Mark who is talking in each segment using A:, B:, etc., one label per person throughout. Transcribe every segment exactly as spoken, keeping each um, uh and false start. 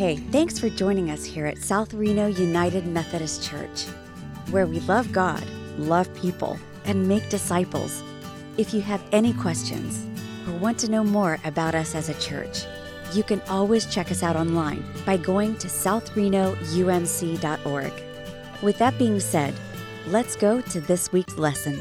A: Hey, thanks for joining us here at South Reno United Methodist Church, where we love God, love people, and make disciples. If you have any questions or want to know more about us as a church, you can always check us out online by going to south reno u m c dot org. With that being said, let's go to this week's lesson.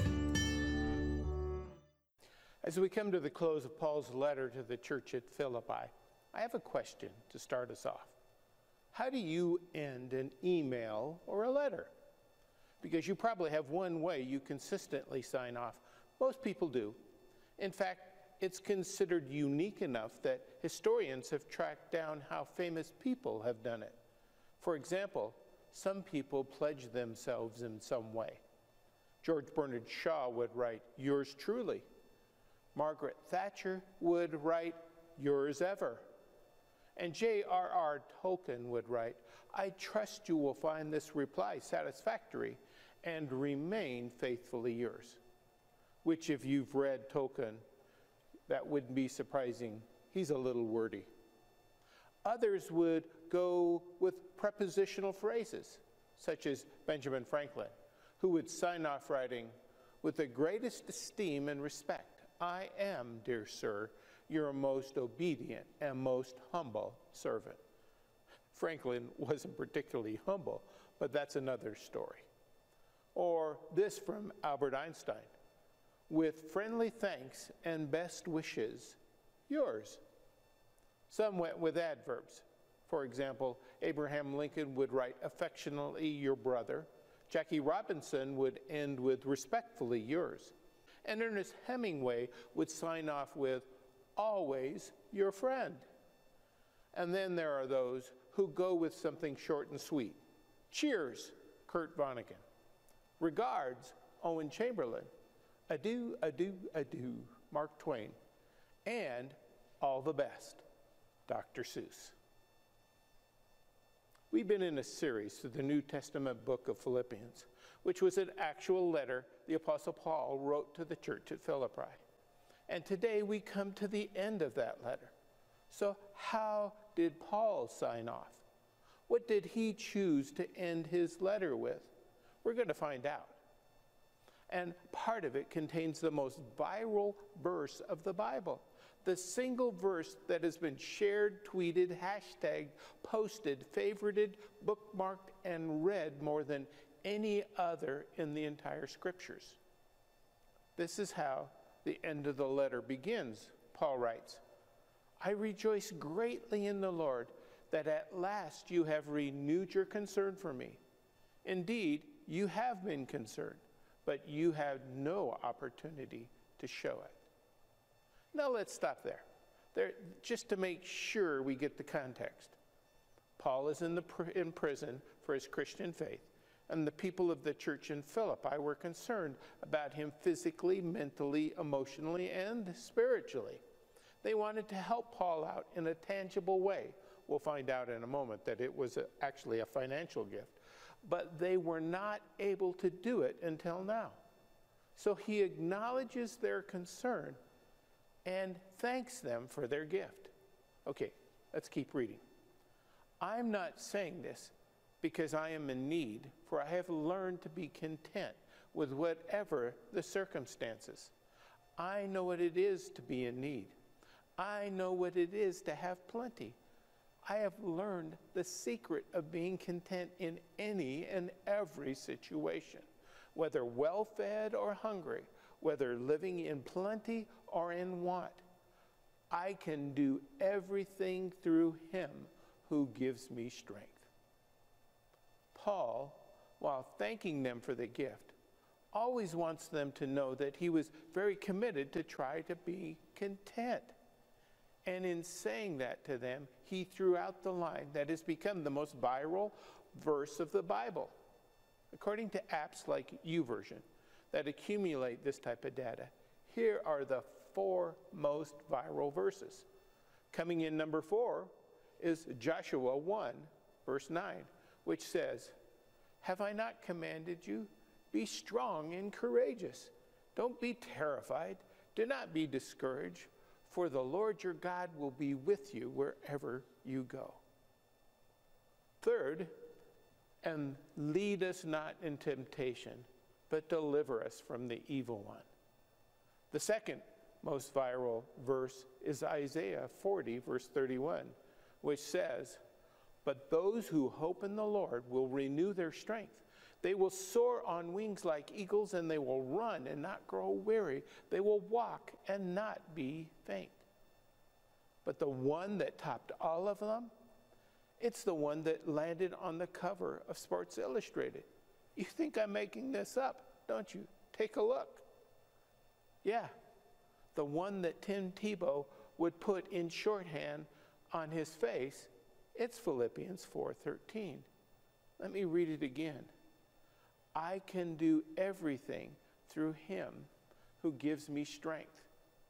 B: As we come to the close of Paul's letter to the church at Philippi, I have a question to start us off. How do you end an email or a letter? Because you probably have one way you consistently sign off. Most people do. In fact, it's considered unique enough that historians have tracked down how famous people have done it. For example, some people pledge themselves in some way. George Bernard Shaw would write, "Yours truly." Margaret Thatcher would write, "Yours ever." And J R R Tolkien would write, "I trust you will find this reply satisfactory and remain faithfully yours." Which, if you've read Tolkien, that wouldn't be surprising. He's a little wordy. Others would go with prepositional phrases, such as Benjamin Franklin, who would sign off writing, "With the greatest esteem and respect, I am, dear sir, your most obedient and most humble servant." Franklin wasn't particularly humble, but that's another story. Or this from Albert Einstein, "With friendly thanks and best wishes, yours." Some went with adverbs. For example, Abraham Lincoln would write, "Affectionately your brother." Jackie Robinson would end with, "Respectfully yours." And Ernest Hemingway would sign off with, "Always your friend." And then there are those who go with something short and sweet. "Cheers, Kurt Vonnegut." "Regards, Owen Chamberlain." "Adieu, adieu, adieu, Mark Twain." And "All the best, Doctor Seuss." We've been in a series through the New Testament book of Philippians, which was an actual letter the Apostle Paul wrote to the church at Philippi. And today we come to the end of that letter. So how did Paul sign off? What did he choose to end his letter with? We're going to find out. And part of it contains the most viral verse of the Bible, the single verse that has been shared, tweeted, hashtagged, posted, favorited, bookmarked, and read more than any other in the entire scriptures. This is how the end of the letter begins. Paul writes, "I rejoice greatly in the Lord that at last you have renewed your concern for me. Indeed, you have been concerned, but you had no opportunity to show it." Now let's stop there, there just to make sure we get the context. Paul is in, the pr- in prison for his Christian faith, and the people of the church in Philippi were concerned about him physically, mentally, emotionally, and spiritually. They wanted to help Paul out in a tangible way. We'll find out in a moment that it was a, actually a financial gift. But they were not able to do it until now. So he acknowledges their concern and thanks them for their gift. Okay, let's keep reading. "I'm not saying this because I am in need, for I have learned to be content with whatever the circumstances. I know what it is to be in need. I know what it is to have plenty. I have learned the secret of being content in any and every situation, whether well-fed or hungry, whether living in plenty or in want. I can do everything through him who gives me strength." Paul, while thanking them for the gift, always wants them to know that he was very committed to try to be content. And in saying that to them, he threw out the line that has become the most viral verse of the Bible. According to apps like YouVersion that accumulate this type of data, here are the four most viral verses. Coming in number four is Joshua one, verse nine, which says, "Have I not commanded you? Be strong and courageous. Don't be terrified. Do not be discouraged, for the Lord your God will be with you wherever you go." Third, and lead us not in temptation, but deliver us from the evil one. The second most viral verse is Isaiah forty, verse thirty-one, which says, "But those who hope in the Lord will renew their strength. They will soar on wings like eagles, and they will run and not grow weary. They will walk and not be faint." But the one that topped all of them, it's the one that landed on the cover of Sports Illustrated. You think I'm making this up, don't you? Take a look. Yeah, the one that Tim Tebow would put in shorthand on his face, it's Philippians four thirteen. Let me read it again. "I can do everything through him who gives me strength."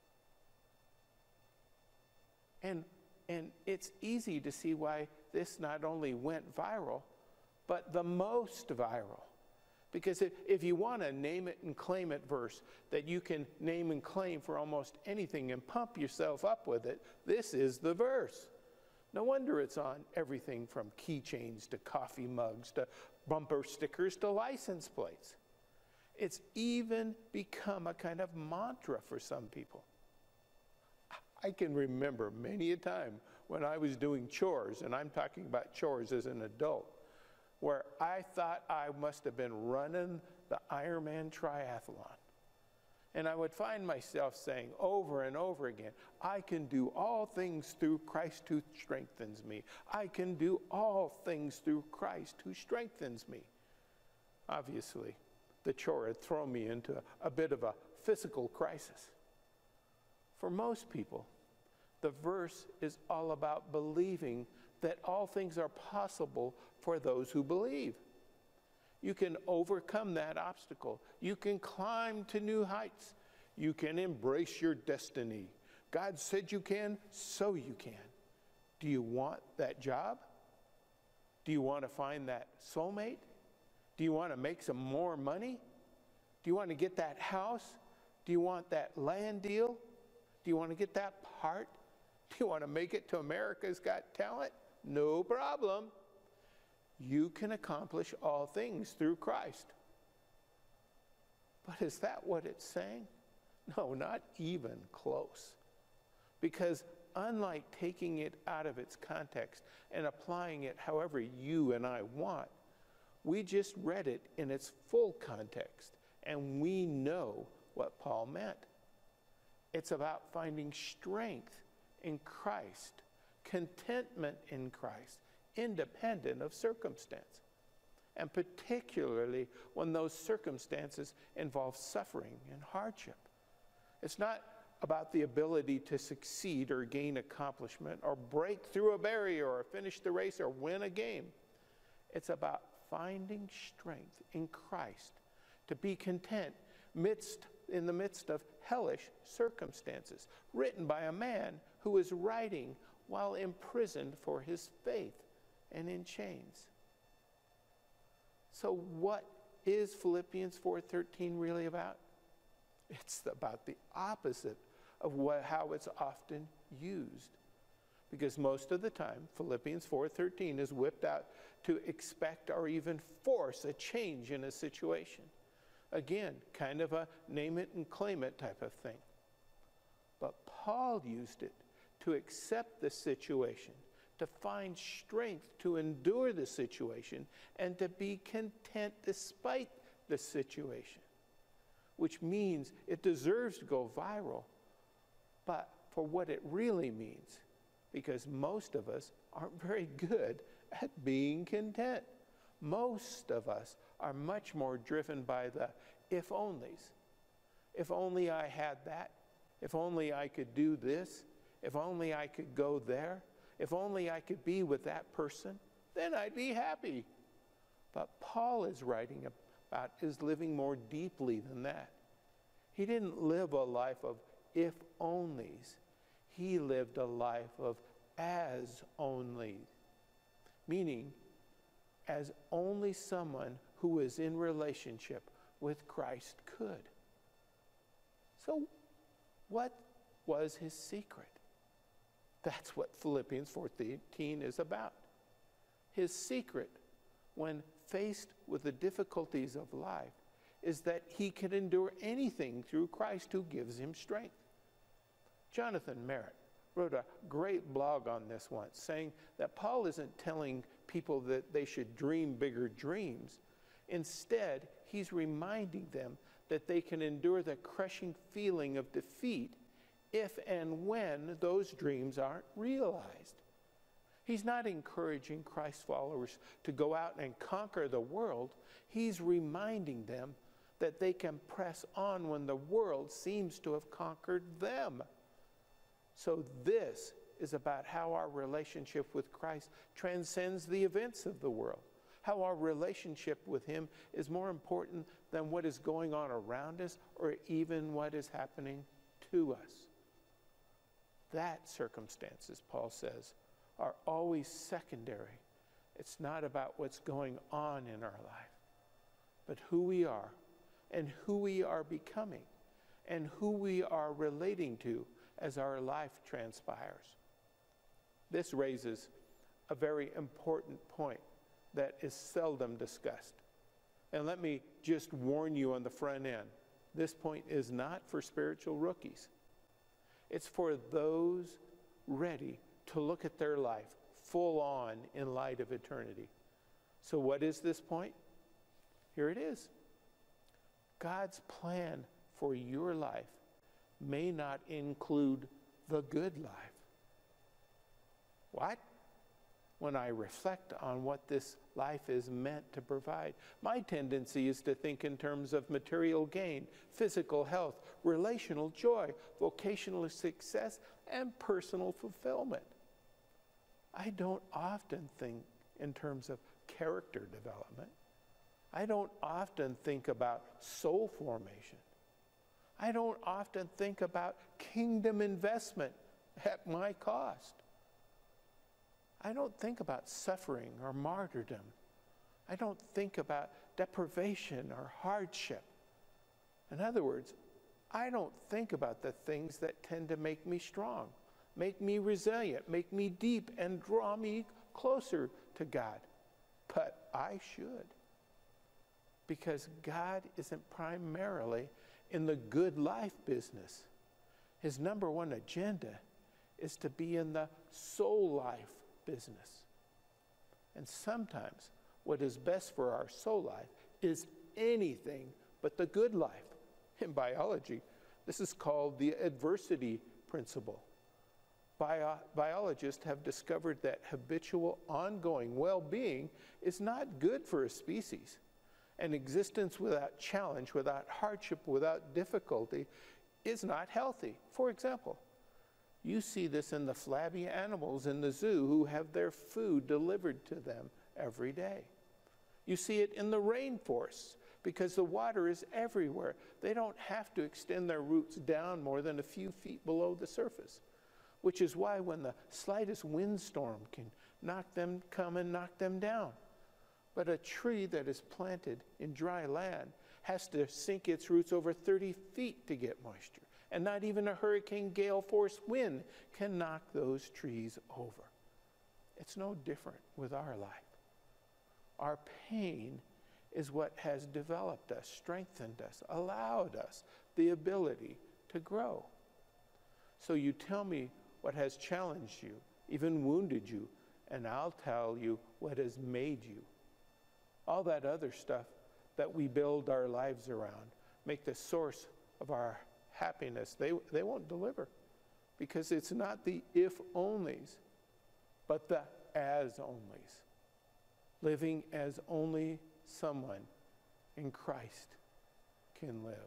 B: And, and it's easy to see why this not only went viral, but the most viral. Because if, if you want a name it and claim it verse that you can name and claim for almost anything and pump yourself up with it, this is the verse. No wonder it's on everything from keychains to coffee mugs to bumper stickers to license plates. It's even become a kind of mantra for some people. I can remember many a time when I was doing chores, and I'm talking about chores as an adult, where I thought I must have been running the Ironman triathlon. And I would find myself saying over and over again, "I can do all things through Christ who strengthens me. I can do all things through Christ who strengthens me." Obviously, the chore had thrown me into a, a bit of a physical crisis. For most people, the verse is all about believing that all things are possible for those who believe. You can overcome that obstacle. You can climb to new heights. You can embrace your destiny. God said you can, so you can. Do you want that job? Do you want to find that soulmate? Do you want to make some more money? Do you want to get that house? Do you want that land deal? Do you want to get that part? Do you want to make it to America's Got Talent? No problem. You can accomplish all things through Christ. But is that what it's saying? No, not even close. Because unlike taking it out of its context and applying it however you and I want, we just read it in its full context, and we know what Paul meant. It's about finding strength in Christ, contentment in Christ, independent of circumstance, and particularly when those circumstances involve suffering and hardship. It's not about the ability to succeed or gain accomplishment or break through a barrier or finish the race or win a game. It's about finding strength in Christ to be content midst, in the midst of hellish circumstances, written by a man who is writing while imprisoned for his faith and in chains. So what is Philippians four thirteen really about? It's about the opposite of what, how it's often used. Because most of the time, Philippians four thirteen is whipped out to expect or even force a change in a situation. Again, kind of a name it and claim it type of thing. But Paul used it to accept the situation, to find strength to endure the situation, and to be content despite the situation. Which means it deserves to go viral, but for what it really means, because most of us aren't very good at being content. Most of us are much more driven by the if-onlys. If only I had that. If only I could do this. If only I could go there. If only I could be with that person, then I'd be happy. But Paul is writing about is living more deeply than that. He didn't live a life of if-onlys. He lived a life of as-only, meaning as only someone who is in relationship with Christ could. So what was his secret? That's what Philippians four thirteen is about. His secret, when faced with the difficulties of life, is that he can endure anything through Christ who gives him strength. Jonathan Merritt wrote a great blog on this once, saying that Paul isn't telling people that they should dream bigger dreams. Instead, he's reminding them that they can endure the crushing feeling of defeat if and when those dreams aren't realized. He's not encouraging Christ followers to go out and conquer the world. He's reminding them that they can press on when the world seems to have conquered them. So this is about how our relationship with Christ transcends the events of the world, how our relationship with him is more important than what is going on around us or even what is happening to us. That circumstances, Paul says, are always secondary. It's not about what's going on in our life, but who we are and who we are becoming and who we are relating to as our life transpires. This raises a very important point that is seldom discussed. And let me just warn you on the front end, this point is not for spiritual rookies. It's for those ready to look at their life full on in light of eternity. So what is this point? Here it is. God's plan for your life may not include the good life. What? When I reflect on what this life is meant to provide, my tendency is to think in terms of material gain, physical health, relational joy, vocational success, and personal fulfillment. I don't often think in terms of character development. I don't often think about soul formation. I don't often think about kingdom investment at my cost. I don't think about suffering or martyrdom. I don't think about deprivation or hardship. In other words, I don't think about the things that tend to make me strong, make me resilient, make me deep, and draw me closer to God. But I should. Because God isn't primarily in the good life business. His number one agenda is to be in the soul life business. And sometimes what is best for our soul life is anything but the good life. In biology, this is called the adversity principle. Bio- biologists have discovered that habitual, ongoing well-being is not good for a species. An existence without challenge, without hardship, without difficulty is not healthy. For example, you see this in the flabby animals in the zoo who have their food delivered to them every day. You see it in the rainforests because the water is everywhere. They don't have to extend their roots down more than a few feet below the surface, which is why when the slightest windstorm can knock them, come and knock them down. But a tree that is planted in dry land has to sink its roots over thirty feet to get moisture. And not even a hurricane gale force wind can knock those trees over. It's no different with our life. Our pain is what has developed us, strengthened us, allowed us the ability to grow. So you tell me what has challenged you, even wounded you, and I'll tell you what has made you. All that other stuff that we build our lives around, make the source of our happiness, they, they won't deliver. Because it's not the if-onlys, but the as-onlys. Living as only someone in Christ can live.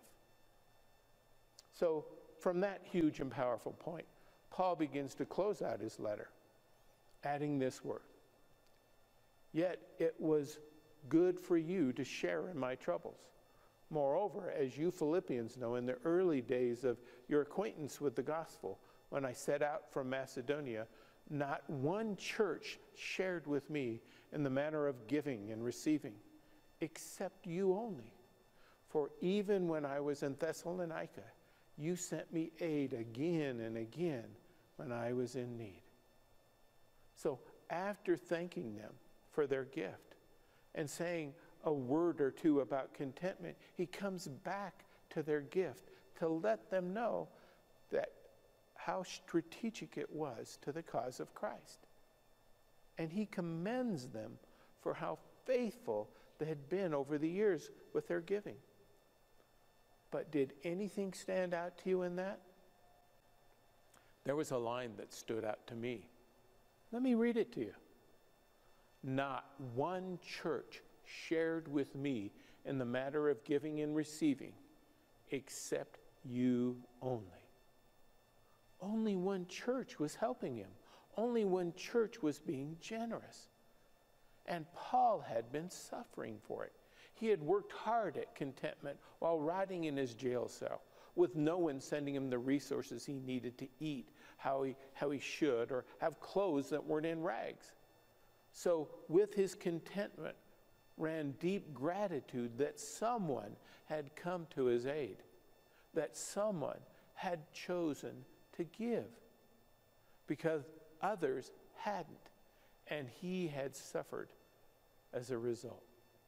B: So from that huge and powerful point, Paul begins to close out his letter, adding this word. Yet it was good for you to share in my troubles. Moreover, as you Philippians know, in the early days of your acquaintance with the gospel, when I set out from Macedonia, not one church shared with me in the manner of giving and receiving, except you only. For even when I was in Thessalonica, you sent me aid again and again when I was in need. So after thanking them for their gift. And saying a word or two about contentment, he comes back to their gift to let them know that how strategic it was to the cause of Christ. And he commends them for how faithful they had been over the years with their giving. But did anything stand out to you in that? There was a line that stood out to me. Let me read it to you. Not one church shared with me in the matter of giving and receiving, except you only. Only one church was helping him. Only one church was being generous. And Paul had been suffering for it. He had worked hard at contentment while rotting in his jail cell, with no one sending him the resources he needed to eat how he, how he should, or have clothes that weren't in rags. So with his contentment ran deep gratitude that someone had come to his aid, that someone had chosen to give, because others hadn't, and he had suffered as a result.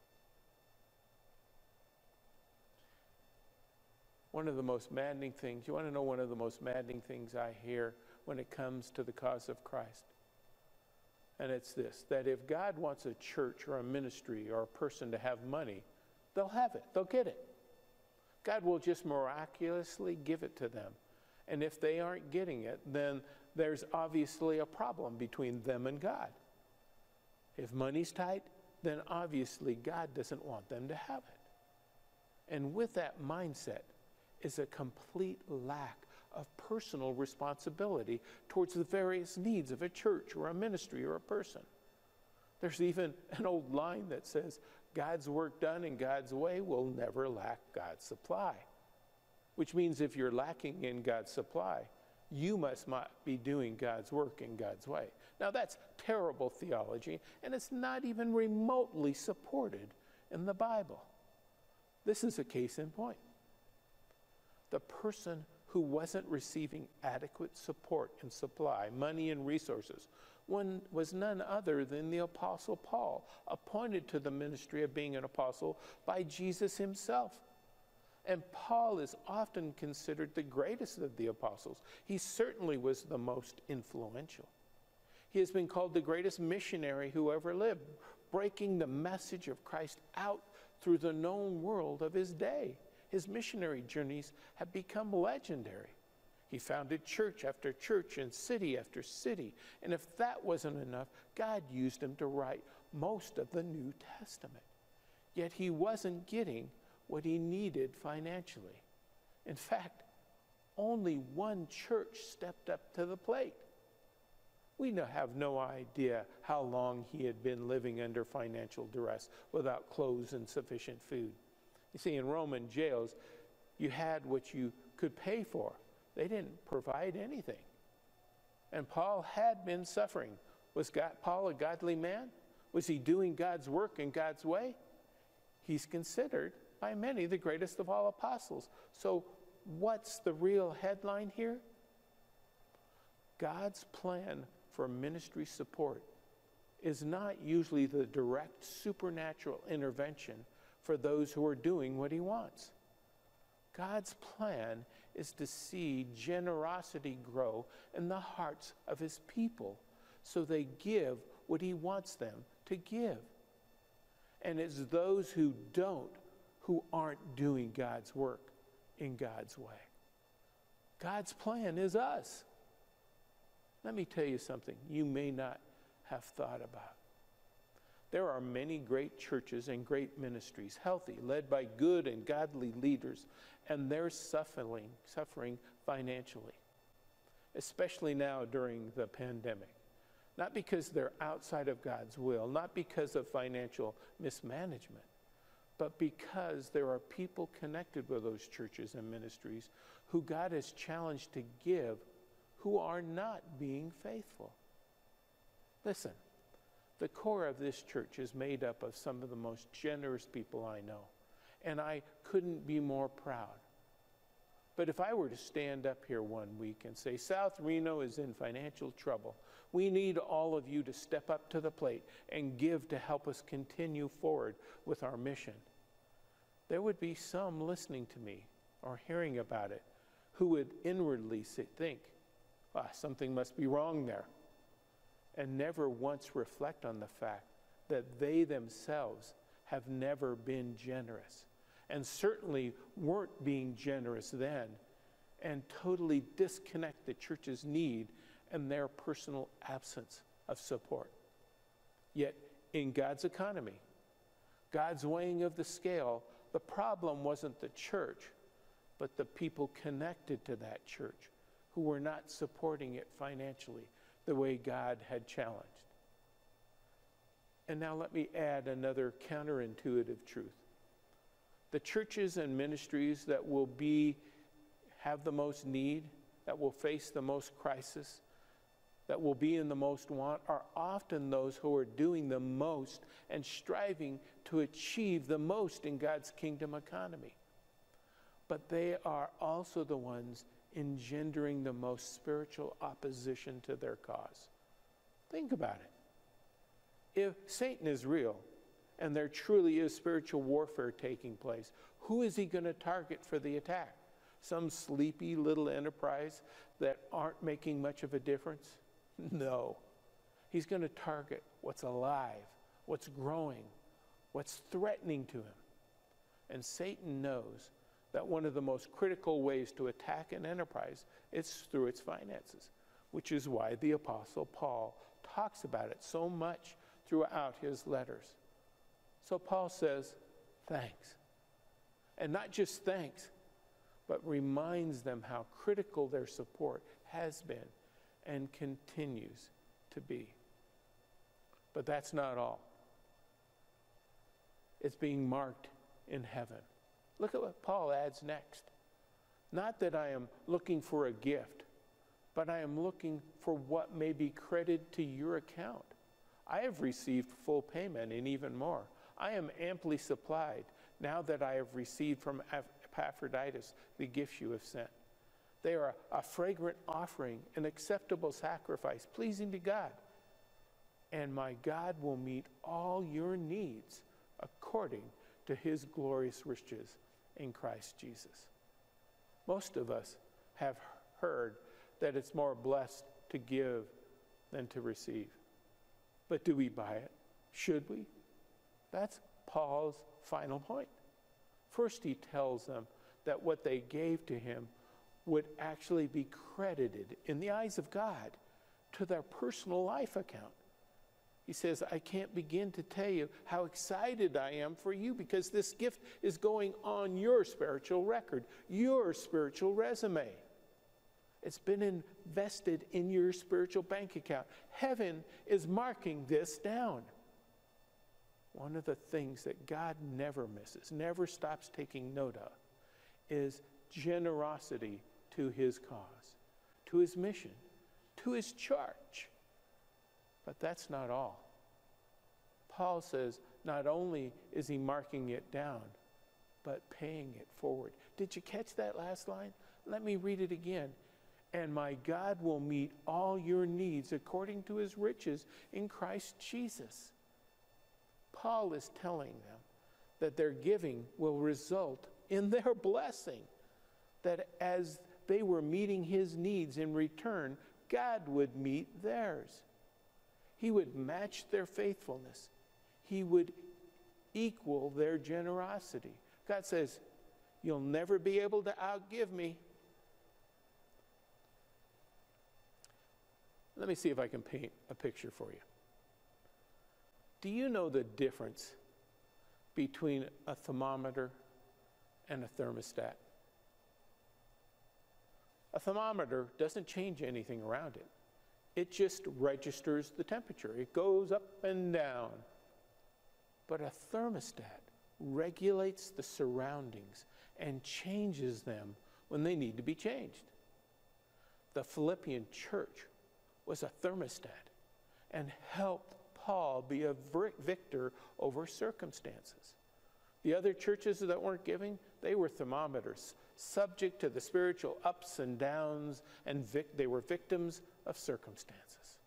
B: One of the most maddening things, you want to know one of the most maddening things I hear when it comes to the cause of Christ? And it's this, that if God wants a church or a ministry or a person to have money, they'll have it, they'll get it. God will just miraculously give it to them. And if they aren't getting it, then there's obviously a problem between them and God. If money's tight, then obviously God doesn't want them to have it. And with that mindset is a complete lack of personal responsibility towards the various needs of a church or a ministry or a person. There's even an old line that says, God's work done in God's way will never lack God's supply. Which means if you're lacking in God's supply, you must not be doing God's work in God's way. Now that's terrible theology, and it's not even remotely supported in the Bible. This is a case in point. The person who wasn't receiving adequate support and supply, money and resources, one was none other than the Apostle Paul, appointed to the ministry of being an apostle by Jesus himself. And Paul is often considered the greatest of the apostles. He certainly was the most influential. He has been called the greatest missionary who ever lived, breaking the message of Christ out through the known world of his day. His missionary journeys have become legendary. He founded church after church and city after city. And if that wasn't enough, God used him to write most of the New Testament. Yet he wasn't getting what he needed financially. In fact, only one church stepped up to the plate. We no, have no idea how long he had been living under financial duress without clothes and sufficient food. You see, in Roman jails, you had what you could pay for. They didn't provide anything. And Paul had been suffering. Was God, Paul a godly man? Was he doing God's work in God's way? He's considered by many the greatest of all apostles. So what's the real headline here? God's plan for ministry support is not usually the direct supernatural intervention for those who are doing what he wants. God's plan is to see generosity grow in the hearts of his people so they give what he wants them to give. And it's those who don't who aren't doing God's work in God's way. God's plan is us. Let me tell you something you may not have thought about. There are many great churches and great ministries, healthy, led by good and godly leaders, and they're suffering, suffering financially, especially now during the pandemic. Not because they're outside of God's will, not because of financial mismanagement, but because there are people connected with those churches and ministries who God has challenged to give who are not being faithful. Listen, the core of this church is made up of some of the most generous people I know, and I couldn't be more proud. But if I were to stand up here one week and say, South Reno is in financial trouble, we need all of you to step up to the plate and give to help us continue forward with our mission, there would be some listening to me or hearing about it who would inwardly say, think, ah, something must be wrong there, and never once reflect on the fact that they themselves have never been generous, and certainly weren't being generous then, and totally disconnect the church's need and their personal absence of support. Yet in God's economy, God's weighing of the scale, the problem wasn't the church, but the people connected to that church who were not supporting it financially the way God had challenged. And now let me add another counterintuitive truth. The churches and ministries that will be, have the most need, that will face the most crisis, that will be in the most want, are often those who are doing the most and striving to achieve the most in God's kingdom economy. But they are also the ones engendering the most spiritual opposition to their cause. Think about it. If Satan is real, and there truly is spiritual warfare taking place, who is he going to target for the attack? Some sleepy little enterprise that aren't making much of a difference? No. He's going to target what's alive, what's growing, what's threatening to him. And Satan knows that one of the most critical ways to attack an enterprise is through its finances, which is why the Apostle Paul talks about it so much throughout his letters. So Paul says, thanks. And not just thanks, but reminds them how critical their support has been and continues to be. But that's not all. It's being marked in heaven. Look at what Paul adds next. Not that I am looking for a gift, but I am looking for what may be credited to your account. I have received full payment and even more. I am amply supplied now that I have received from Epaphroditus the gifts you have sent. They are a fragrant offering, an acceptable sacrifice, pleasing to God. And my God will meet all your needs according to his glorious riches in Christ Jesus. Most of us have heard that it's more blessed to give than to receive. But do we buy it? Should we? That's Paul's final point. First, he tells them that what they gave to him would actually be credited in the eyes of God to their personal life account. He says, I can't begin to tell you how excited I am for you because this gift is going on your spiritual record, your spiritual resume. It's been invested in your spiritual bank account. Heaven is marking this down. One of the things that God never misses, never stops taking note of, is generosity to his cause, to his mission, to his church. But that's not all. Paul says not only is he marking it down, but paying it forward. Did you catch that last line? Let me read it again. And my God will meet all your needs according to his riches in Christ Jesus. Paul is telling them that their giving will result in their blessing, that as they were meeting his needs in return, God would meet theirs. He would match their faithfulness. He would equal their generosity. God says, you'll never be able to outgive me. Let me see if I can paint a picture for you. Do you know the difference between a thermometer and a thermostat? A thermometer doesn't change anything around it. It just registers the temperature. It goes up and down. But a thermostat regulates the surroundings and changes them when they need to be changed. The Philippian church was a thermostat and helped Paul be a victor over circumstances. The other churches that weren't giving, they were thermometers, subject to the spiritual ups and downs, and vic- they were victims of circumstances.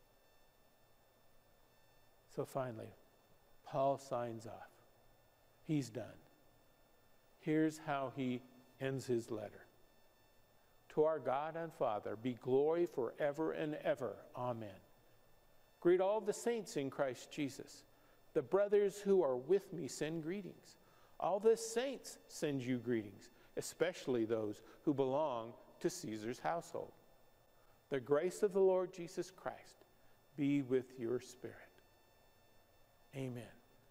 B: So finally, Paul signs off. He's done. Here's how he ends his letter. To our God and Father be glory forever and ever. Amen. Greet all the saints in Christ Jesus. The brothers who are with me send greetings. All the saints send you greetings, especially those who belong to Caesar's household. The grace of the Lord Jesus Christ be with your spirit. Amen.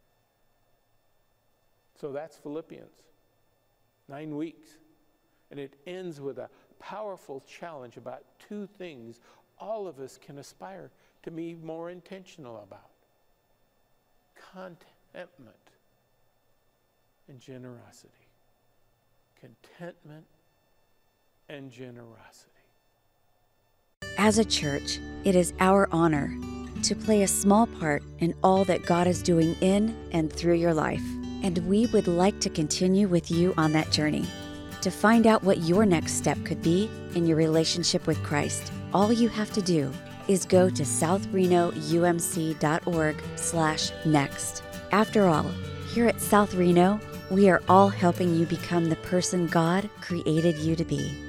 B: So that's Philippians. Nine weeks. And it ends with a powerful challenge about two things all of us can aspire to be more intentional about. Contentment and generosity. Contentment and generosity.
A: As a church, it is our honor to play a small part in all that God is doing in and through your life. And we would like to continue with you on that journey. To find out what your next step could be in your relationship with Christ, all you have to do is go to south reno u m c dot org slash next. After all, here at South Reno, we are all helping you become the person God created you to be.